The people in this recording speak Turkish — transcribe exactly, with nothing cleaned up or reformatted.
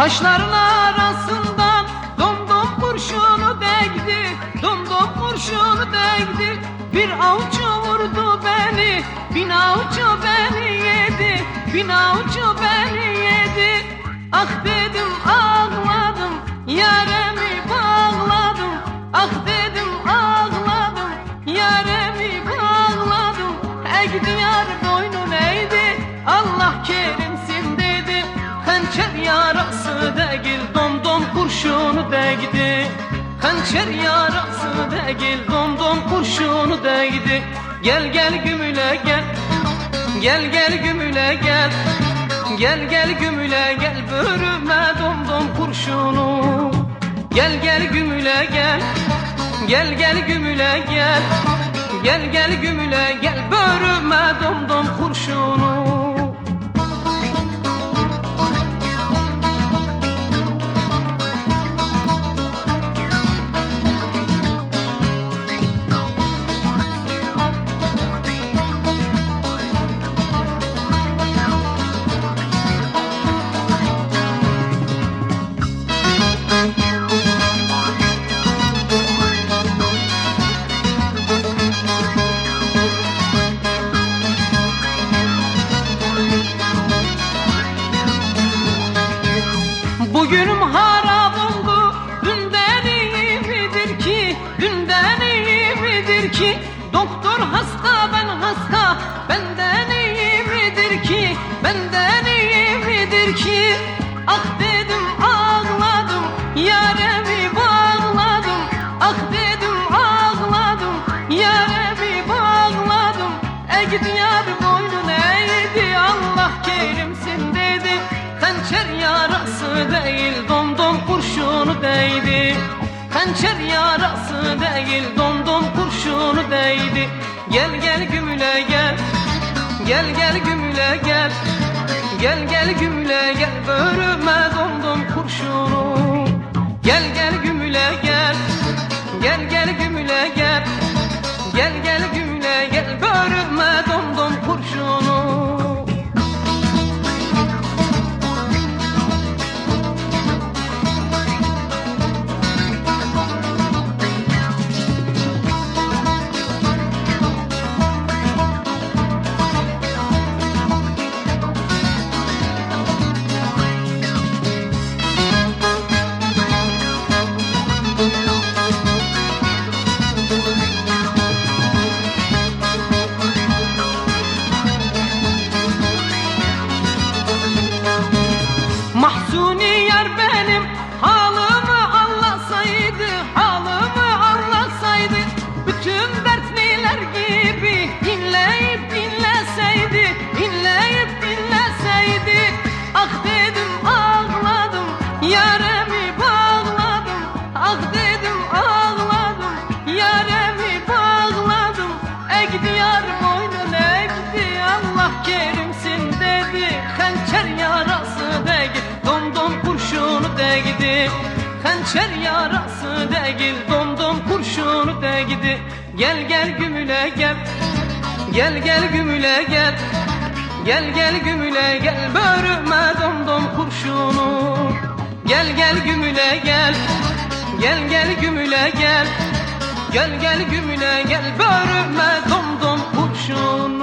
Taşların arasından domdom kurşunu değdi, domdom kurşunu değdi. Bir avcı vurdu beni, bin avcı beni yedi, bin avcı beni yedi. Ah dedim ağladım, yaremi bağladım. Ah dedim ağladım, yaremi bağladım. Egdi yar boynun eğdi, Allah kerimsin dedi. Hançer yarası değil, domdom kurşunu değdi. Hançer yarası değil, domdom kurşunu değdi. Gel gel gümüle gel, gel gel gümüle gel. Gel gel gümüle gel, börüme domdom kurşunu. Gel gel gümüle gel, gel gel gümüle gel. Gel gel gümüle gel, börüme domdom kurşunu. Bugünüm harap oldu, dünden iyi midir ki, dünden iyi midir ki? Doktor hasta, ben hasta, benden iyi midir ki, benden iyi midir ki? Ah dedim ağladım, yaremi bağladım. Ah dedim ağladım, yaremi bağladım. Egdi yar boynun eğdi, Allah kerimsin dedi. Hançer yarası değil, domdom kurşunu değdi. Hançer yarası değil, domdom kurşunu değdi. Gel gel gümüle gel, gel gel gümüle gel. Gel gel gümüle gel, börüme domdom kurşunu. Gel gel gümüle gel, gel gel gümüle gel. Gel gel gümüle gel, börüme domdom kurşunu. Mahzuni yar benim halımı anlasaydı, halımı anlasaydı, bütün dertliler gibi dinleyip dinleseydi, dinleyip dinleseydi. Ah dedim ağladım, yaremi bağladım. Ah dedim ağladım, yaremi bağladım. Egdi yar boynun eğdi, Allah kerimsin dedi. Hançer yarası değil, domdom kurşunu değdi. Hançer yarası değil, domdom kurşunu değdi. Gel gel gümüle gel, gel gel gümüle gel. Gel gel gümüle gel, börüme domdom kurşunu. Gel gel gümüle gel, gel gel gümüle gel. Gel gel gümüle gel, börüme domdom kurşunu.